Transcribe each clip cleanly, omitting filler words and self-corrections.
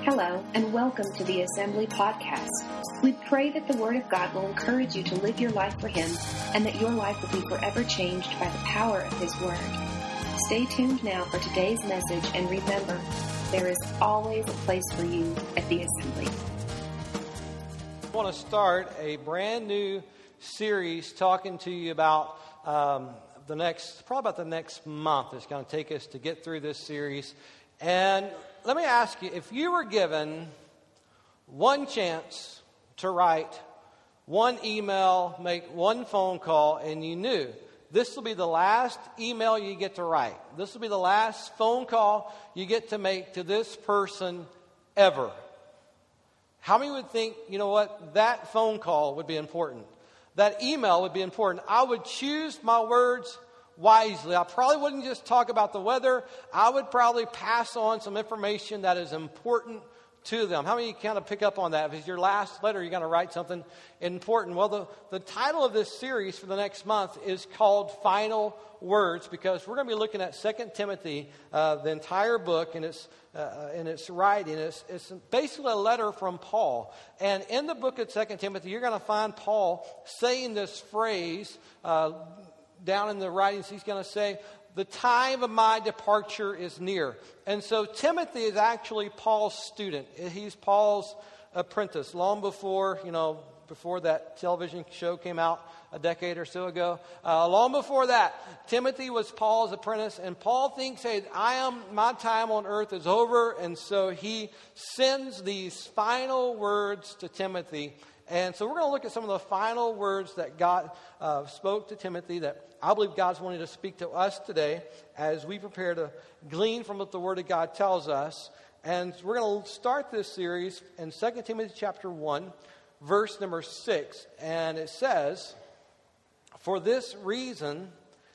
Hello, and welcome to the Assembly Podcast. We pray that the Word of God will encourage you to live your life for Him and that your life will be forever changed by the power of His Word. Stay tuned now for today's message, and remember, there is always a place for you at the Assembly. I want to start a brand new series talking to you about the next month. It's going to take us to get through this series. And let me ask you, if you were given one chance to write one email, make one phone call, and you knew this will be the last email you get to write, this will be the last phone call you get to make to this person ever, how many would think, you know what, that phone call would be important? That email would be important. I would choose my words wisely. I probably wouldn't just talk about the weather. I would probably pass on some information that is important to them. How many of you kind of pick up on that? If it's your last letter, you're going to write something important. Well, the title of this series for the next month is called Final Words, because we're going to be looking at 2 Timothy, the entire book, and its writing. It's basically a letter from Paul. And in the book of 2 Timothy, you're going to find Paul saying this phrase down in the writings. He's going to say, the time of my departure is near. And so Timothy is actually Paul's student. He's Paul's apprentice. Long before that television show came out a decade or so ago. Long before that, Timothy was Paul's apprentice. And Paul thinks, hey, my time on earth is over. And so he sends these final words to Timothy. And so we're going to look at some of the final words that God spoke to Timothy that I believe God's wanting to speak to us today as we prepare to glean from what the Word of God tells us. And we're going to start this series in 2 Timothy chapter 1, verse number 6. And it says, "For this reason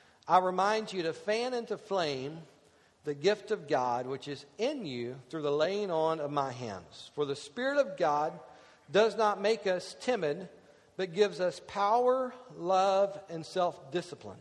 I remind you to fan into flame the gift of God which is in you through the laying on of my hands. For the Spirit of God does not make us timid, but gives us power, love, and self-discipline.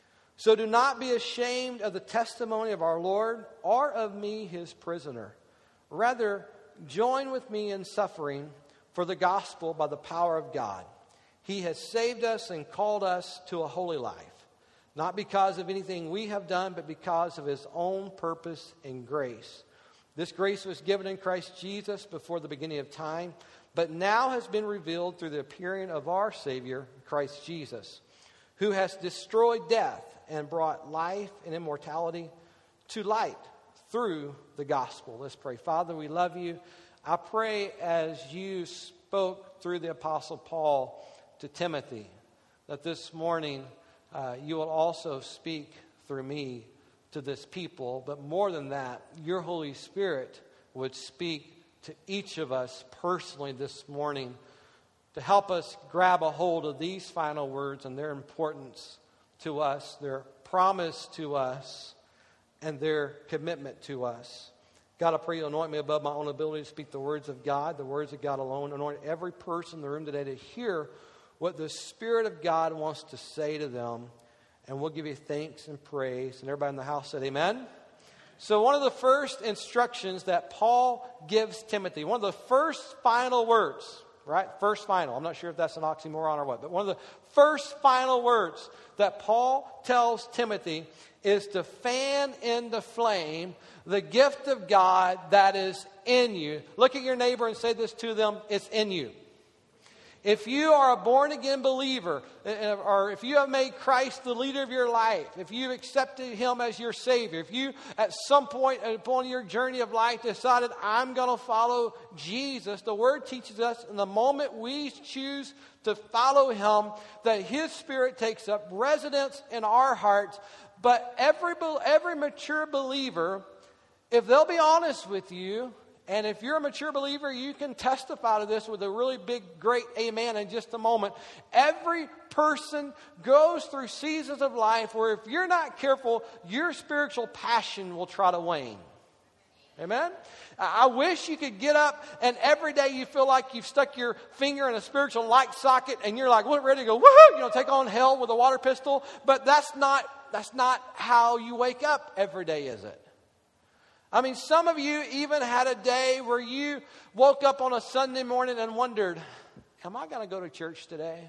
So do not be ashamed of the testimony of our Lord or of me, his prisoner. Rather, join with me in suffering for the gospel by the power of God. He has saved us and called us to a holy life, not because of anything we have done, but because of his own purpose and grace. This grace was given in Christ Jesus before the beginning of time, but now has been revealed through the appearing of our Savior, Christ Jesus, who has destroyed death and brought life and immortality to light through the gospel." Let's pray. Father, we love you. I pray as you spoke through the Apostle Paul to Timothy, that this morning you will also speak through me to this people. But more than that, your Holy Spirit would speak to each of us personally this morning to help us grab a hold of these final words and their importance to us, their promise to us, and their commitment to us. God, I pray you anoint me above my own ability to speak the words of God, the words of God alone. Anoint every person in the room today to hear what the Spirit of God wants to say to them. And we'll give you thanks and praise. And everybody in the house said amen. So one of the first instructions that Paul gives Timothy, one of the first final words, right? First final. I'm not sure if that's an oxymoron or what, but one of the first final words that Paul tells Timothy is to fan into flame the gift of God that is in you. Look at your neighbor and say this to them, it's in you. If you are a born-again believer, or if you have made Christ the leader of your life, if you've accepted him as your Savior, if you at some point upon your journey of life decided, I'm going to follow Jesus, the Word teaches us in the moment we choose to follow him, that his Spirit takes up residence in our hearts. But every mature believer, if they'll be honest with you, and if you're a mature believer, you can testify to this with a really big, great amen in just a moment. Every person goes through seasons of life where if you're not careful, your spiritual passion will try to wane. Amen? I wish you could get up and every day you feel like you've stuck your finger in a spiritual light socket and you're like, well, ready to go, woohoo, take on hell with a water pistol. But that's not how you wake up every day, is it? I mean, some of you even had a day where you woke up on a Sunday morning and wondered, am I going to go to church today?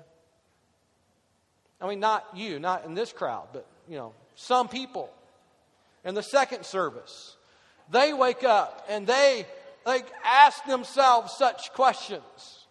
I mean, not you, not in this crowd, but, some people in the second service. They wake up and they ask themselves such questions.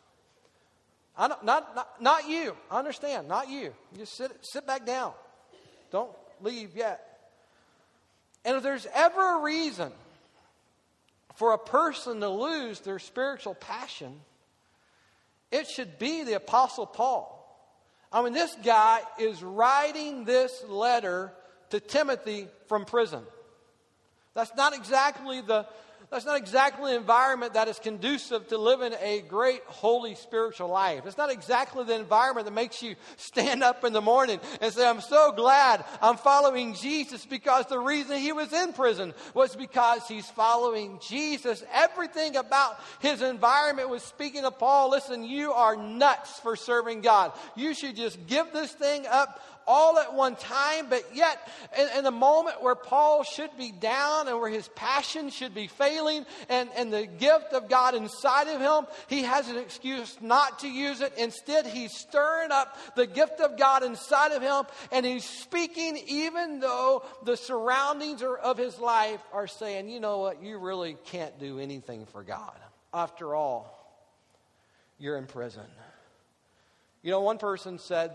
Not you. I understand. Not you. You just sit back down. Don't leave yet. And if there's ever a reason for a person to lose their spiritual passion, it should be the Apostle Paul. I mean, this guy is writing this letter to Timothy from prison. That's not exactly the environment that is conducive to living a great, holy, spiritual life. It's not exactly the environment that makes you stand up in the morning and say, I'm so glad I'm following Jesus, because the reason he was in prison was because he's following Jesus. Everything about his environment was speaking to Paul, listen, you are nuts for serving God. You should just give this thing up all at one time. But yet, in a moment where Paul should be down and where his passion should be failing and the gift of God inside of him, he has an excuse not to use it. Instead, he's stirring up the gift of God inside of him, and he's speaking even though the surroundings of his life are saying, you know what, you really can't do anything for God. After all, you're in prison. One person said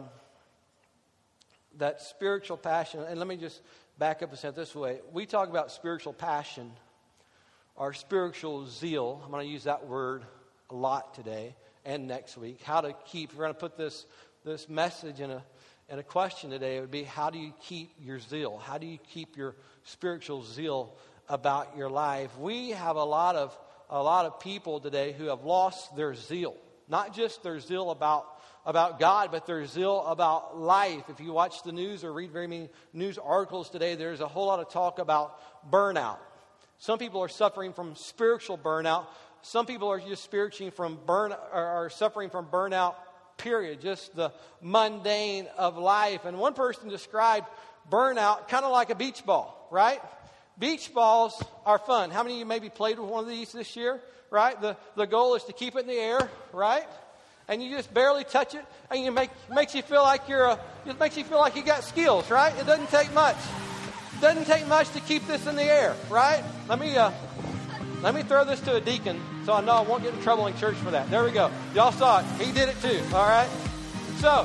that spiritual passion, and let me just back up and say it this way. We talk about spiritual passion or spiritual zeal. I'm going to use that word a lot today and next week. We're going to put this message in a question today. It would be, how do you keep your zeal? How do you keep your spiritual zeal about your life? We have a lot of people today who have lost their zeal. Not just their zeal about God, but their zeal about life. If you watch the news or read very many news articles today, there's a whole lot of talk about burnout. Some people are suffering from spiritual burnout. Some people are just suffering from burnout, period. Just the mundane of life. And one person described burnout kind of like a beach ball, right? Beach balls are fun. How many of you maybe played with one of these this year, right? The goal is to keep it in the air, right? And you just barely touch it, and it makes you feel like you got skills, right? It doesn't take much. It doesn't take much to keep this in the air, right? Let me throw this to a deacon so I know I won't get in trouble in church for that. There we go. Y'all saw it. He did it too. All right. So,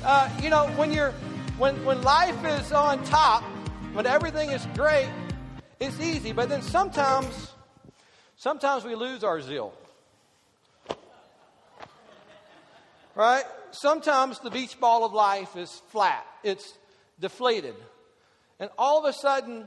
when life is on top, when everything is great, it's easy. But then sometimes we lose our zeal. Right? Sometimes the beach ball of life is flat. It's deflated. And all of a sudden,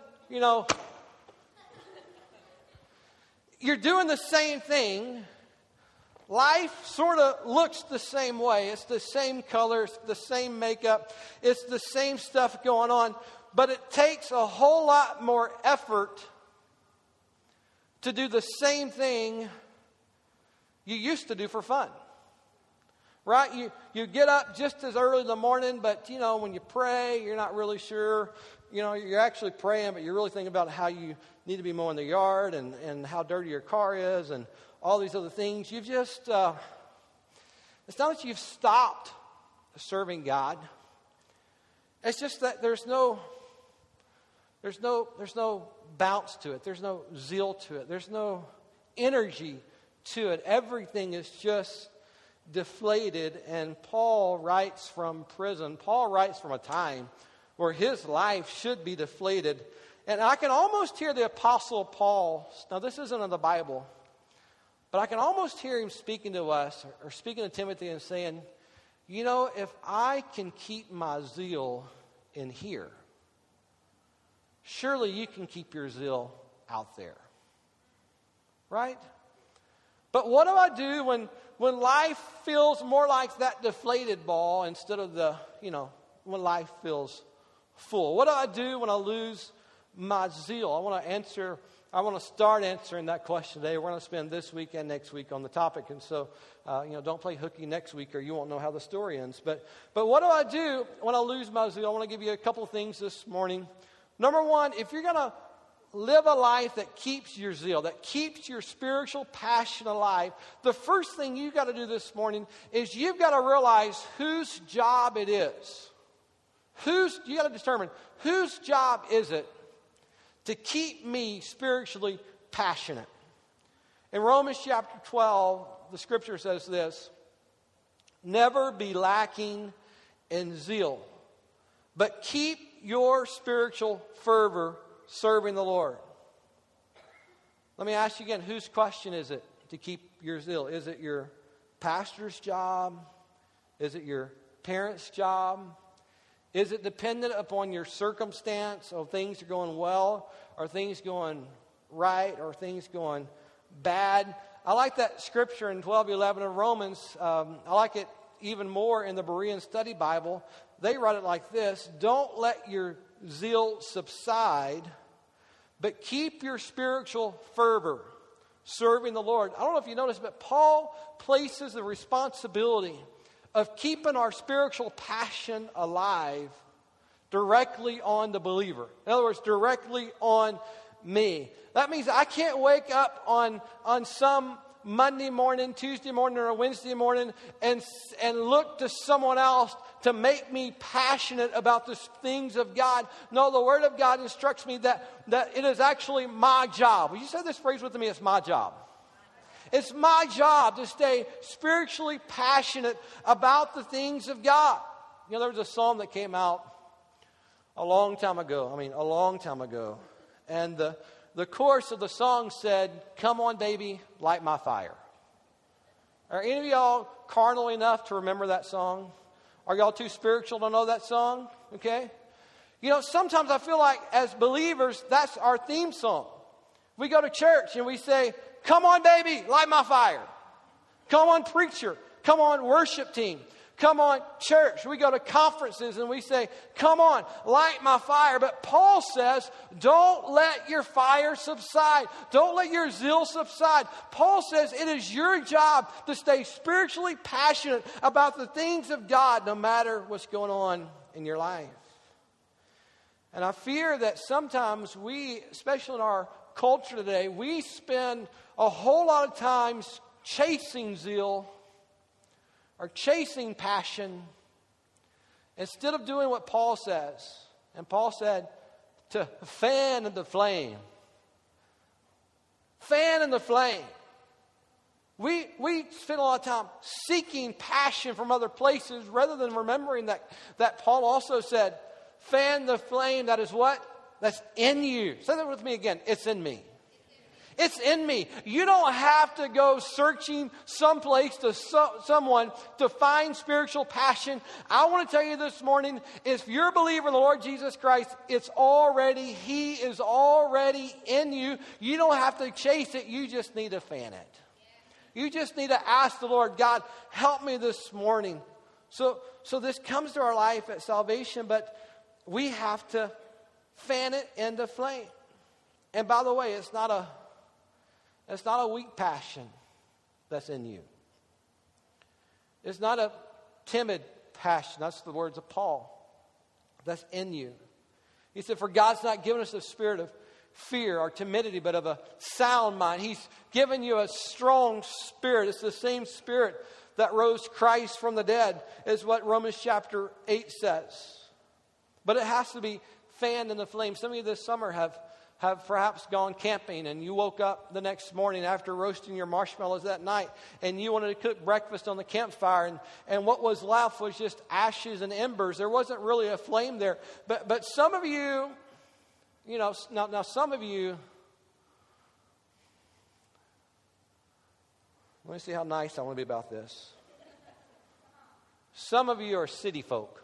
you're doing the same thing. Life sort of looks the same way. It's the same colors, the same makeup. It's the same stuff going on. But it takes a whole lot more effort to do the same thing you used to do for fun. Right? You get up just as early in the morning, but, when you pray, you're not really sure. You're actually praying, but you're really thinking about how you need to be mowing the yard and how dirty your car is and all these other things. You've just, it's not that you've stopped serving God. It's just that there's no bounce to it. There's no zeal to it. There's no energy to it. Everything is just deflated. And Paul writes from prison. Paul writes from a time where his life should be deflated. And I can almost hear the Apostle Paul. Now, this isn't in the Bible, but I can almost hear him speaking to us or speaking to Timothy and saying, if I can keep my zeal in here, surely you can keep your zeal out there. Right? But what do I do when life feels more like that deflated ball instead of when life feels full? What do I do when I lose my zeal? I want to start answering that question today. We're going to spend this week and next week on the topic. And so, don't play hooky next week or you won't know how the story ends. But what do I do when I lose my zeal? I want to give you a couple of things this morning. Number one, if you're going to live a life that keeps your zeal, that keeps your spiritual passion alive, the first thing you've got to do this morning is you've got to realize whose job it is. You got to determine whose job is it to keep me spiritually passionate. In Romans chapter 12, the scripture says this: never be lacking in zeal, but keep your spiritual fervor serving the Lord. Let me ask you again, whose question is it to keep your zeal? Is it your pastor's job? Is it your parents' job? Is it dependent upon your circumstance? Or things are going well? Are things going right? Or things going bad? I like that scripture in 12:11 of Romans. I like it even more in the Berean Study Bible. They write it like this: don't let your zeal subside, but keep your spiritual fervor serving the Lord. I don't know if you noticed, but Paul places the responsibility of keeping our spiritual passion alive directly on the believer. In other words, directly on me. That means I can't wake up on some Monday morning, Tuesday morning, or a Wednesday morning and look to someone else to make me passionate about the things of God. No, the Word of God instructs me that it is actually my job. Will you say this phrase with me? It's my job. It's my job to stay spiritually passionate about the things of God. You know, there was a psalm that came out a long time ago. And the chorus of the song said, "Come on, baby, light my fire." Are any of y'all carnal enough to remember that song? Are y'all too spiritual to know that song? Okay. You know, sometimes I feel like as believers, that's our theme song. We go to church and we say, "Come on, baby, light my fire." Come on, preacher. Come on, worship team. Come on, church. We go to conferences and we say, "Come on, light my fire." But Paul says, don't let your fire subside. Don't let your zeal subside. Paul says it is your job to stay spiritually passionate about the things of God no matter what's going on in your life. And I fear that sometimes we, especially in our culture today, we spend a whole lot of times chasing zeal or chasing passion instead of doing what Paul says. And Paul said to fan the flame. Fan in the flame. We spend a lot of time seeking passion from other places rather than remembering that Paul also said, fan the flame that is what? That's in you. Say that with me again. It's in me. It's in me. You don't have to go searching someplace to someone to find spiritual passion. I want to tell you this morning, if you're a believer in the Lord Jesus Christ, He is already in you. You don't have to chase it. You just need to fan it. You just need to ask the Lord, God, help me this morning. So this comes to our life at salvation, but we have to fan it into flame. And by the way, it's not a weak passion that's in you. It's not a timid passion. That's the words of Paul. That's in you. He said, for God's not given us a spirit of fear or timidity, but of a sound mind. He's given you a strong spirit. It's the same spirit that rose Christ from the dead, is what Romans chapter 8 says. But it has to be fanned in the flame. Some of you this summer have perhaps gone camping, and you woke up the next morning after roasting your marshmallows that night, and you wanted to cook breakfast on the campfire, and what was left was just ashes and embers. There wasn't really a flame there. But some of you, now some of you, let me see how nice I want to be about this. Some of you are city folk.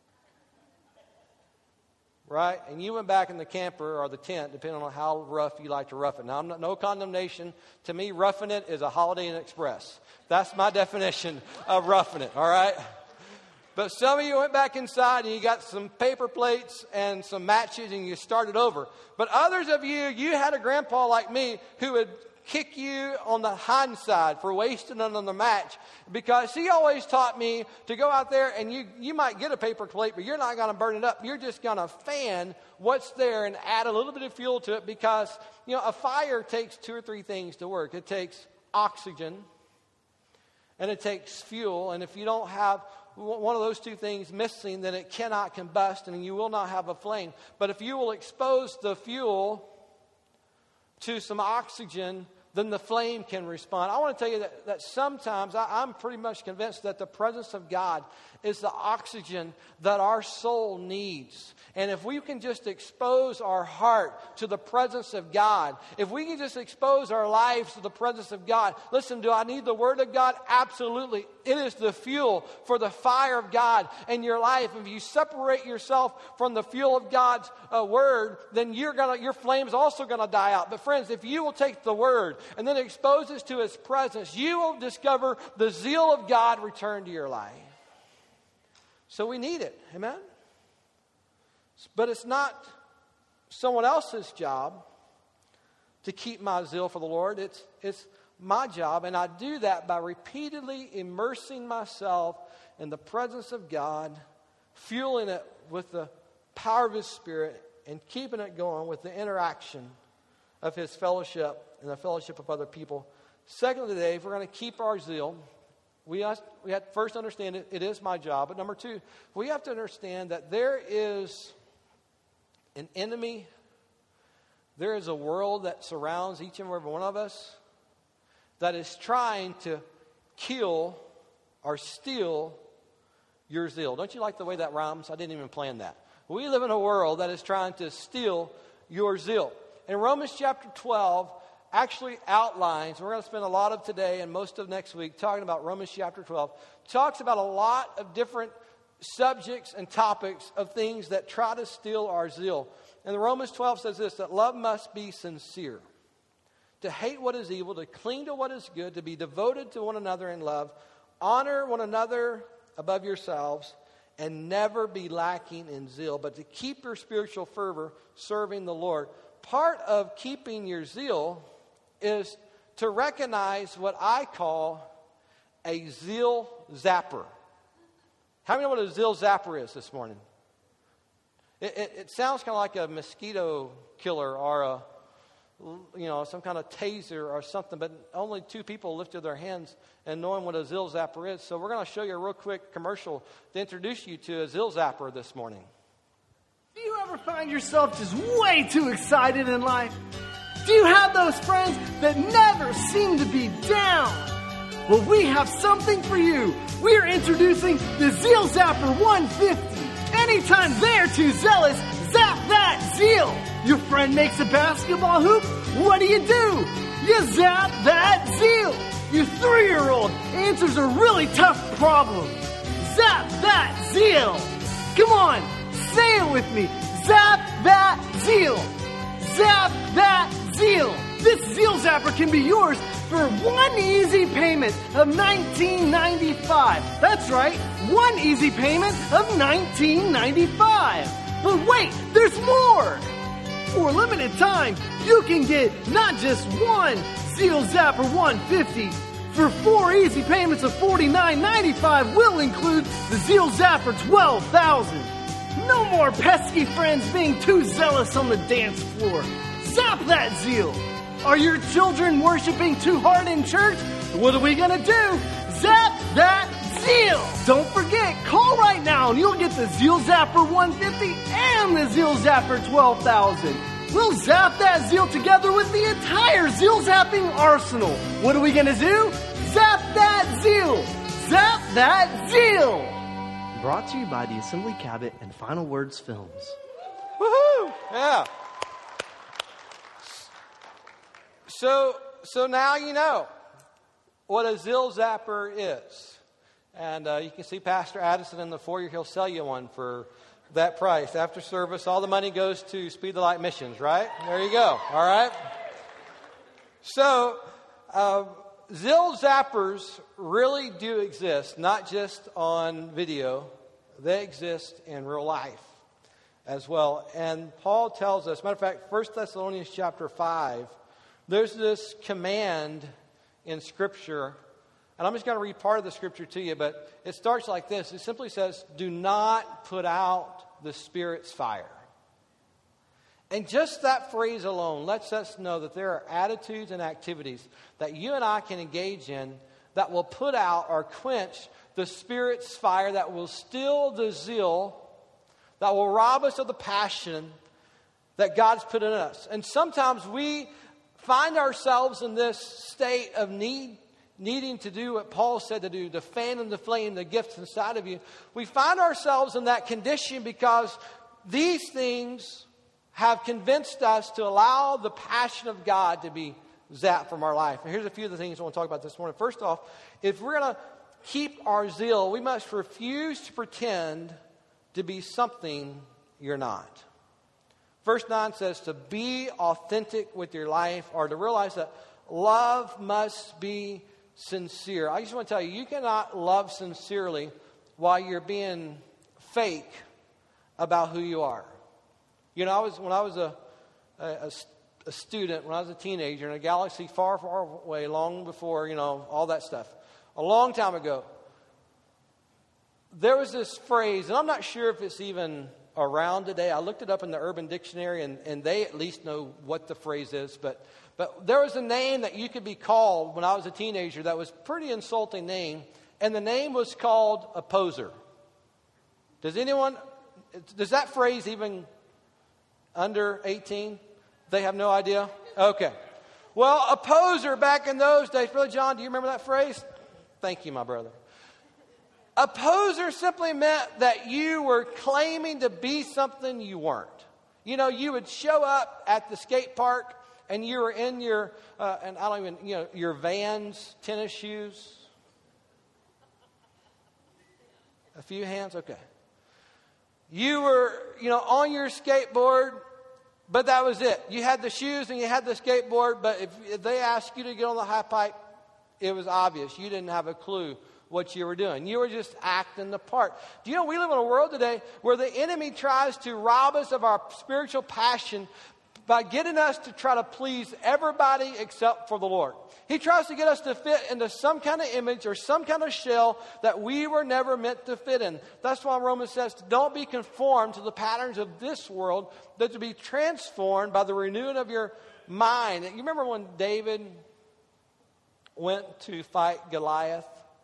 Right? And you went back in the camper or the tent, depending on how rough you like to rough it. Now, no condemnation. To me, roughing it is a Holiday Inn Express. That's my definition of roughing it, all right? But some of you went back inside and you got some paper plates and some matches and you started over. But others of you, you had a grandpa like me who would kick you on the hind side for wasting it on the match, because he always taught me to go out there and you might get a paper plate, but you're not going to burn it up. You're just going to fan what's there and add a little bit of fuel to it, because, you know, a fire takes 2 or 3 things to work. It takes oxygen and it takes fuel. And if you don't have one of those 2 things missing, then it cannot combust and you will not have a flame. But if you will expose the fuel to some oxygen, then the flame can respond. I want to tell you that sometimes I'm pretty much convinced that the presence of God is the oxygen that our soul needs. And if we can just expose our heart to the presence of God, if we can just expose our lives to the presence of God, listen, do I need the Word of God? Absolutely. It is the fuel for the fire of God in your life. If you separate yourself from the fuel of God's Word, then your flame's also going to die out. But friends, if you will take the Word and then expose it to His presence, you will discover the zeal of God return to your life. So we need it. Amen? But it's not someone else's job to keep my zeal for the Lord. It's my job, and I do that by repeatedly immersing myself in the presence of God, fueling it with the power of His Spirit, and keeping it going with the interaction of His fellowship and the fellowship of other people. Secondly, today, if we're going to keep our zeal, we have to first understand it is my job. But number 2, we have to understand that there is an enemy. There is a world that surrounds each and every one of us that is trying to kill or steal your zeal. Don't you like the way that rhymes? I didn't even plan that. We live in a world that is trying to steal your zeal. And Romans chapter 12 actually outlines, we're going to spend a lot of today and most of next week talking about Romans chapter 12, talks about a lot of different subjects and topics of things that try to steal our zeal. And the Romans 12 says this, that love must be sincere, to hate what is evil, to cling to what is good, to be devoted to one another in love, honor one another above yourselves, and never be lacking in zeal, but to keep your spiritual fervor serving the Lord. Part of keeping your zeal is to recognize what I call a zeal zapper. How many know what a zeal zapper is this morning? It sounds kind of like a mosquito killer or some kind of taser or something, but only 2 people lifted their hands and knowing what a zeal zapper is. So we're going to show you a real quick commercial to introduce you to a zeal zapper this morning. Do you ever find yourself just way too excited in life? Do you have those friends that never seem to be down? Well, we have something for you. We are introducing the Zeal Zapper 150. Anytime they're too zealous, zap that zeal. Your friend makes a basketball hoop. What do? You zap that zeal. Your 3-year-old answers a really tough problem. Zap that zeal. Come on, say it with me. Zap that zeal. Zap that zeal. This Zeal Zapper can be yours for one easy payment of $19.95. That's right, one easy payment of $19.95. But wait, there's more! For a limited time, you can get not just one Zeal Zapper 150. For 4 easy payments of $49.95 will include the Zeal Zapper 12,000. No more pesky friends being too zealous on the dance floor. Zap that zeal! Are your children worshiping too hard in church? What are we going to do? Zap that zeal! Don't forget, call right now and you'll get the Zeal Zapper 150 and the Zeal Zapper 12,000. We'll zap that zeal together with the entire zeal zapping arsenal. What are we going to do? Zap that zeal! Zap that zeal! Brought to you by the Assembly Cabot and Final Words Films. Woohoo! Yeah. So now you know what a Zeal Zapper is. And you can see Pastor Addison in the foyer. He'll sell you one for that price. After service, all the money goes to Speed the Light Missions, right? There you go. All right? So, Zeal Zappers really do exist, not just on video, They exist in real life as well. And Paul tells us, matter of fact, 1 Thessalonians chapter 5, there's this command in Scripture. And I'm just going to read part of the Scripture to you, but it starts like this. It simply says, do not put out the Spirit's fire. And just that phrase alone lets us know that there are attitudes and activities that you and I can engage in that will put out or quench the Spirit's fire, that will still the zeal, that will rob us of the passion that God's put in us. And sometimes we find ourselves in this state of needing to do what Paul said to do, to fan and to flame the gifts inside of you. We find ourselves in that condition because these things have convinced us to allow the passion of God to be zapped from our life. And here's a few of the things I want to talk about this morning. First off, if we're going to keep our zeal, we must refuse to pretend to be something you're not. Verse 9 says to be authentic with your life, or to realize that love must be sincere. I just want to tell you, you cannot love sincerely while you're being fake about who you are. You know, when I was a student, when I was a teenager in a galaxy far, far away, long before, you know, all that stuff, a long time ago, there was this phrase, and I'm not sure if it's even around today. I looked it up in the Urban Dictionary, and they at least know what the phrase is, but there was a name that you could be called when I was a teenager that was a pretty insulting name, and the name was called a poser. Does that phrase even under 18? They have no idea? Okay. Well, a poser back in those days, Brother John, do you remember that phrase? Thank you, my brother. A poser simply meant that you were claiming to be something you weren't. You know, you would show up at the skate park and you were in your, your Vans tennis shoes. A few hands? Okay. You were, on your skateboard, but that was it. You had the shoes and you had the skateboard, but if they asked you to get on the high pipe, it was obvious. You didn't have a clue what you were doing. You were just acting the part. Do you know we live in a world today where the enemy tries to rob us of our spiritual passion by getting us to try to please everybody except for the Lord. He tries to get us to fit into some kind of image or some kind of shell that we were never meant to fit in. That's why Romans says, don't be conformed to the patterns of this world, but to be transformed by the renewing of your mind. You remember when David went to fight Goliath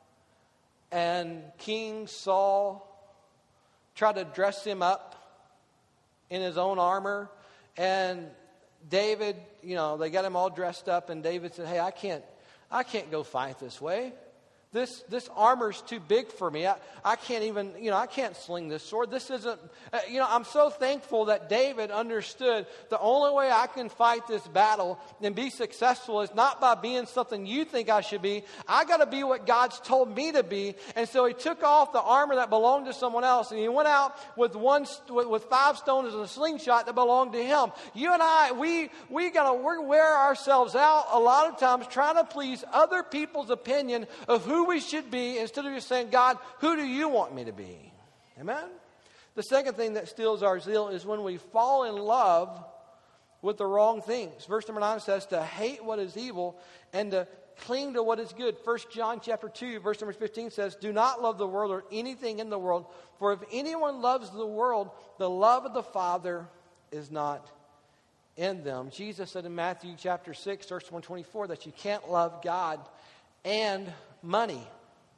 and King Saul tried to dress him up in his own armor? And David, they got him all dressed up, and David said, hey, I can't go fight this way. This armor's too big for me. I can't even, I can't sling this sword. This isn't, I'm so thankful that David understood the only way I can fight this battle and be successful is not by being something you think I should be. I got to be what God's told me to be. And so he took off the armor that belonged to someone else, and he went out with 5 stones and a slingshot that belonged to him. You and I, we wear ourselves out a lot of times trying to please other people's opinion of who we should be, instead of just saying, God, who do you want me to be? Amen? The second thing that steals our zeal is when we fall in love with the wrong things. Verse number 9 says to hate what is evil and to cling to what is good. 1 John chapter 2, verse number 15 says, do not love the world or anything in the world, for if anyone loves the world, the love of the Father is not in them. Jesus said in Matthew chapter 6, verse 124, that you can't love God and money.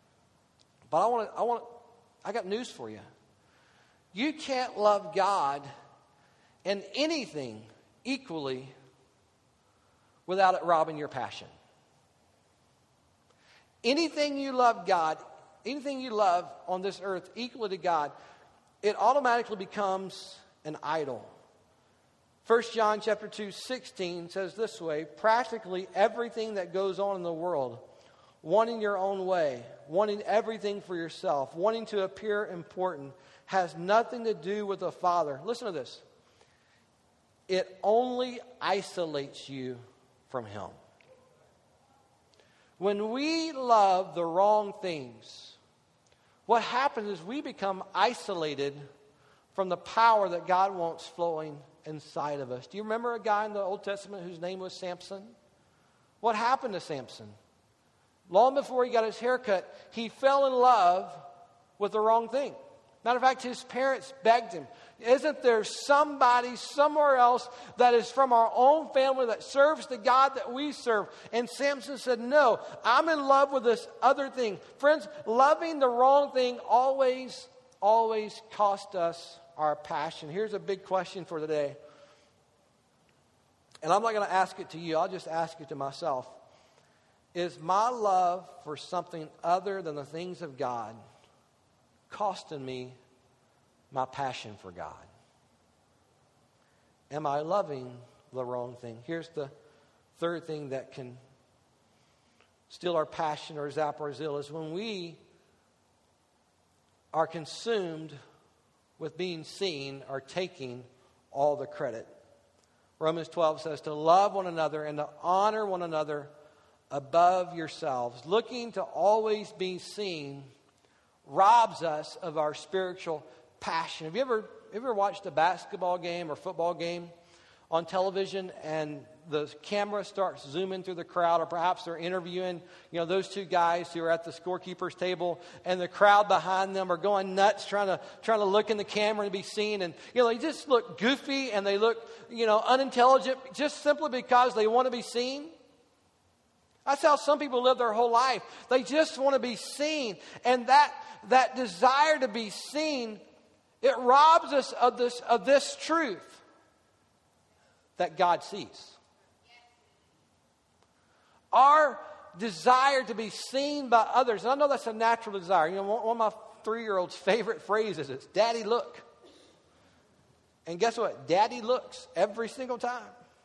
But I got news for you. You can't love God and anything equally without it robbing your passion. Anything you love God, anything you love on this earth equally to God, it automatically becomes an idol. 1 John chapter 2, 16 says this way, practically everything that goes on in the world, wanting your own way, wanting everything for yourself, wanting to appear important, has nothing to do with the Father. Listen to this. It only isolates you from Him. When we love the wrong things, what happens is we become isolated from the power that God wants flowing inside of us. Do you remember a guy in the Old Testament whose name was Samson? What happened to Samson? Long before he got his haircut, he fell in love with the wrong thing. Matter of fact, his parents begged him, isn't there somebody somewhere else that is from our own family that serves the God that we serve? And Samson said, no, I'm in love with this other thing. Friends, loving the wrong thing always cost us our passion. Here's a big question for today. And I'm not going to ask it to you. I'll just ask it to myself. Is my love for something other than the things of God costing me my passion for God? Am I loving the wrong thing? Here's the third thing that can steal our passion or zap our zeal, is when we are consumed with being seen or taking all the credit. Romans 12 says to love one another and to honor one another above yourselves. Looking to always be seen robs us of our spiritual passion. Have you ever watched a basketball game or football game on television and the camera starts zooming through the crowd, or perhaps they're interviewing, those two guys who are at the scorekeeper's table, and the crowd behind them are going nuts trying to look in the camera and be seen, and they just look goofy and they look unintelligent just simply because they want to be seen. That's how some people live their whole life. They just want to be seen, and that desire to be seen, it robs us of this truth that God sees. Our desire to be seen by others, and I know that's a natural desire. One of my 3-year-old's favorite phrases is, Daddy, look. And guess what? Daddy looks every single time.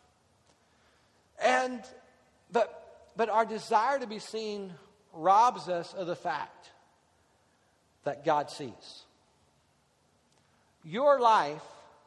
But our desire to be seen robs us of the fact that God sees. Your life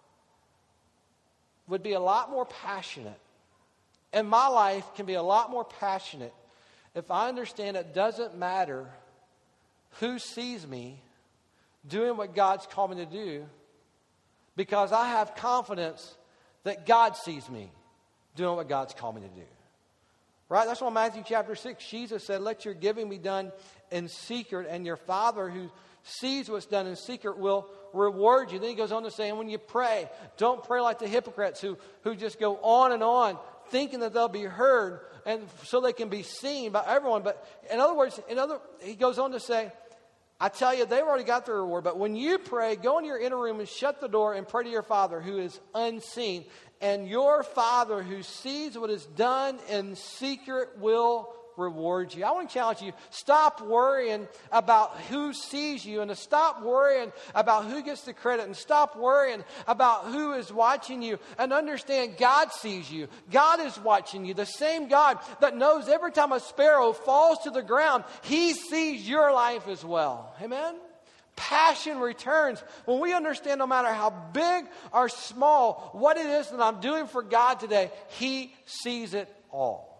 would be a lot more passionate, and my life can be a lot more passionate if I understand it doesn't matter who sees me doing what God's called me to do, because I have confidence that God sees me doing what God's called me to do. Right? That's why Matthew chapter 6, Jesus said, let your giving be done in secret, and your Father who sees what's done in secret will reward you. Then he goes on to say, and when you pray, don't pray like the hypocrites who just go on thinking that they'll be heard and so they can be seen by everyone. But in other words, he goes on to say, I tell you, they've already got their reward. But when you pray, go into your inner room and shut the door and pray to your Father who is unseen. And your Father who sees what is done in secret will reward you. I want to challenge you, stop worrying about who sees you, and to stop worrying about who gets the credit, and stop worrying about who is watching you, and understand God sees you. God is watching you. The same God that knows every time a sparrow falls to the ground, He sees your life as well. Amen? Passion returns when we understand, no matter how big or small, what it is that I'm doing for God today, He sees it all.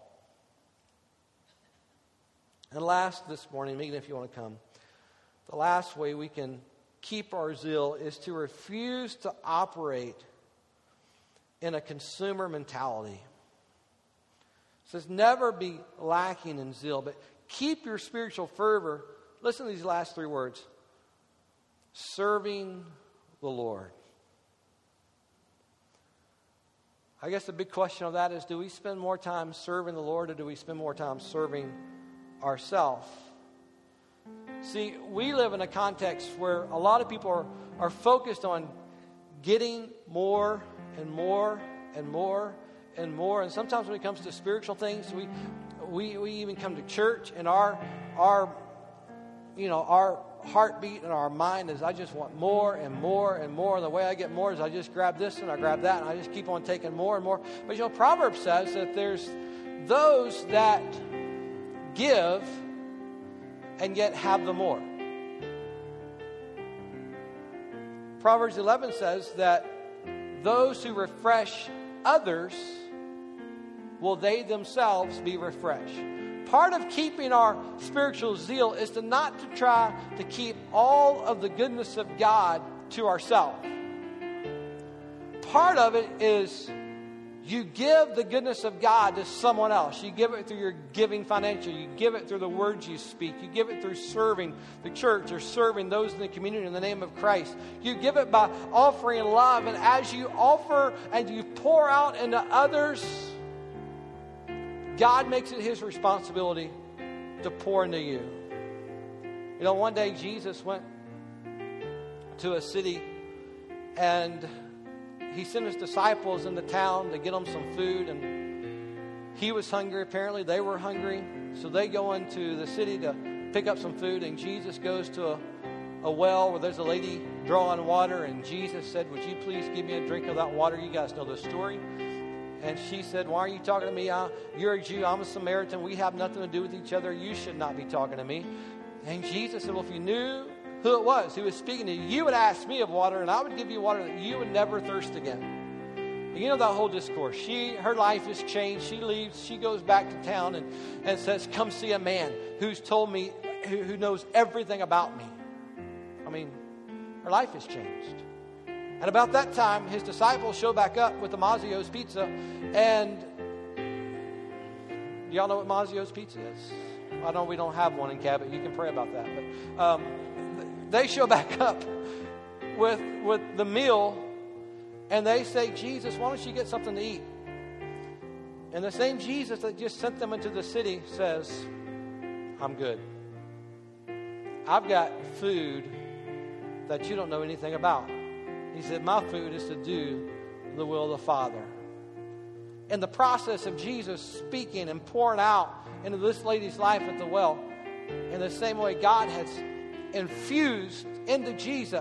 And last this morning, Megan, if you want to come, the last way we can keep our zeal is to refuse to operate in a consumer mentality. It says never be lacking in zeal, but keep your spiritual fervor. Listen to these last 3 words. Serving the Lord. I guess the big question of that is, do we spend more time serving the Lord, or do we spend more time serving ourselves? See, we live in a context where a lot of people are focused on getting more and more and more and more. And sometimes when it comes to spiritual things, we even come to church, and our heartbeat and our mind is, I just want more and more and more. And the way I get more is I just grab this and I grab that, and I just keep on taking more and more. But Proverbs says that there's those that give and yet have the more. Proverbs 11 says that those who refresh others will they themselves be refreshed. Part of keeping our spiritual zeal is to not to try to keep all of the goodness of God to ourselves. Part of it is you give the goodness of God to someone else. You give it through your giving financially. You give it through the words you speak. You give it through serving the church or serving those in the community in the name of Christ. You give it by offering love. And as you offer and you pour out into others, God makes it his responsibility to pour into you. You know, one day Jesus went to a city and he sent his disciples into town to get them some food. And he was hungry. Apparently they were hungry. So they go into the city to pick up some food. And Jesus goes to a well where there's a lady drawing water. And Jesus said, "Would you please give me a drink of that water?" You guys know the story. And she said, "Why are you talking to me? You're a Jew. I'm a Samaritan. We have nothing to do with each other. You should not be talking to me." And Jesus said, "Well, if you knew who it was who was speaking to you, you would ask me of water, and I would give you water that you would never thirst again." And you know that whole discourse. Her life is changed. She leaves. She goes back to town and says, "Come see a man who's told me, who knows everything about me." I mean, her life has changed. And about that time, his disciples show back up with the Mazzio's pizza. And y'all know what Mazzio's pizza is? I know we don't have one in Cabot. You can pray about that. But they show back up with the meal. And they say, "Jesus, why don't you get something to eat?" And the same Jesus that just sent them into the city says, "I'm good. I've got food that you don't know anything about." He said, "My food is to do the will of the Father." In the process of Jesus speaking and pouring out into this lady's life at the well, in the same way God has infused into Jesus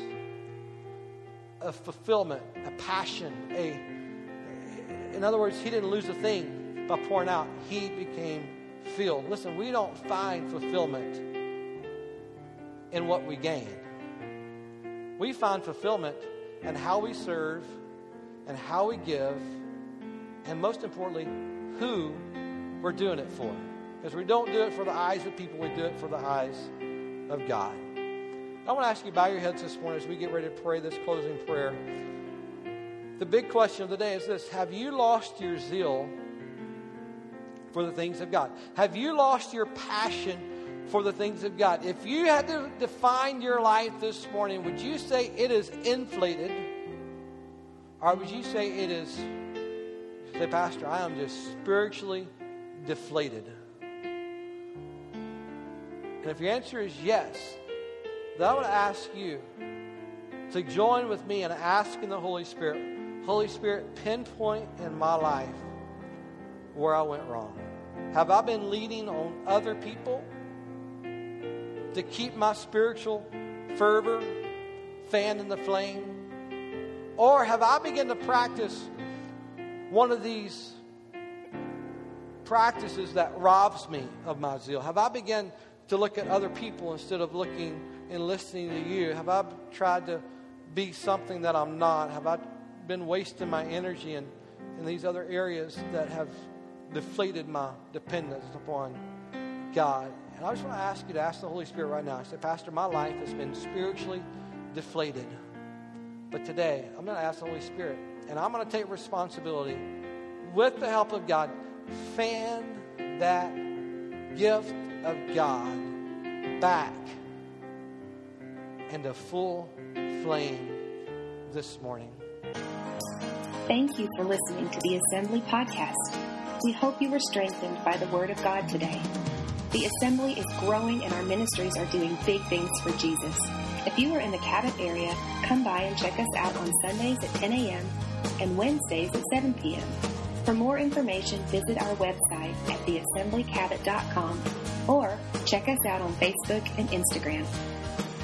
a fulfillment, a passion, in other words, he didn't lose a thing by pouring out. He became filled. Listen, we don't find fulfillment in what we gain. We find fulfillment in how we serve and how we give, and most importantly, who we're doing it for. Because we don't do it for the eyes of people, we do it for the eyes of God. I want to ask you to bow your heads this morning as we get ready to pray this closing prayer. The big question of the day is this: have you lost your zeal for the things of God? Have you lost your passion for the things of God? If you had to define your life this morning, would you say it is inflated? Or would you say it is, say, "Pastor, I am just spiritually deflated"? And if your answer is yes, then I want to ask you to join with me in asking the Holy Spirit, "Holy Spirit, pinpoint in my life where I went wrong. Have I been leaning on other people to keep my spiritual fervor fanned in the flame? Or have I begun to practice one of these practices that robs me of my zeal? Have I begun to look at other people instead of looking and listening to you? Have I tried to be something that I'm not? Have I been wasting my energy in these other areas that have deflated my dependence upon God?" And I just want to ask you to ask the Holy Spirit right now. I say, "Pastor, my life has been spiritually deflated. But today, I'm going to ask the Holy Spirit, and I'm going to take responsibility with the help of God, fan that gift of God back into full flame this morning." Thank you for listening to the Assembly Podcast. We hope you were strengthened by the Word of God today. The Assembly is growing and our ministries are doing big things for Jesus. If you are in the Cabot area, come by and check us out on Sundays at 10 a.m. and Wednesdays at 7 p.m. For more information, visit our website at theassemblycabot.com or check us out on Facebook and Instagram.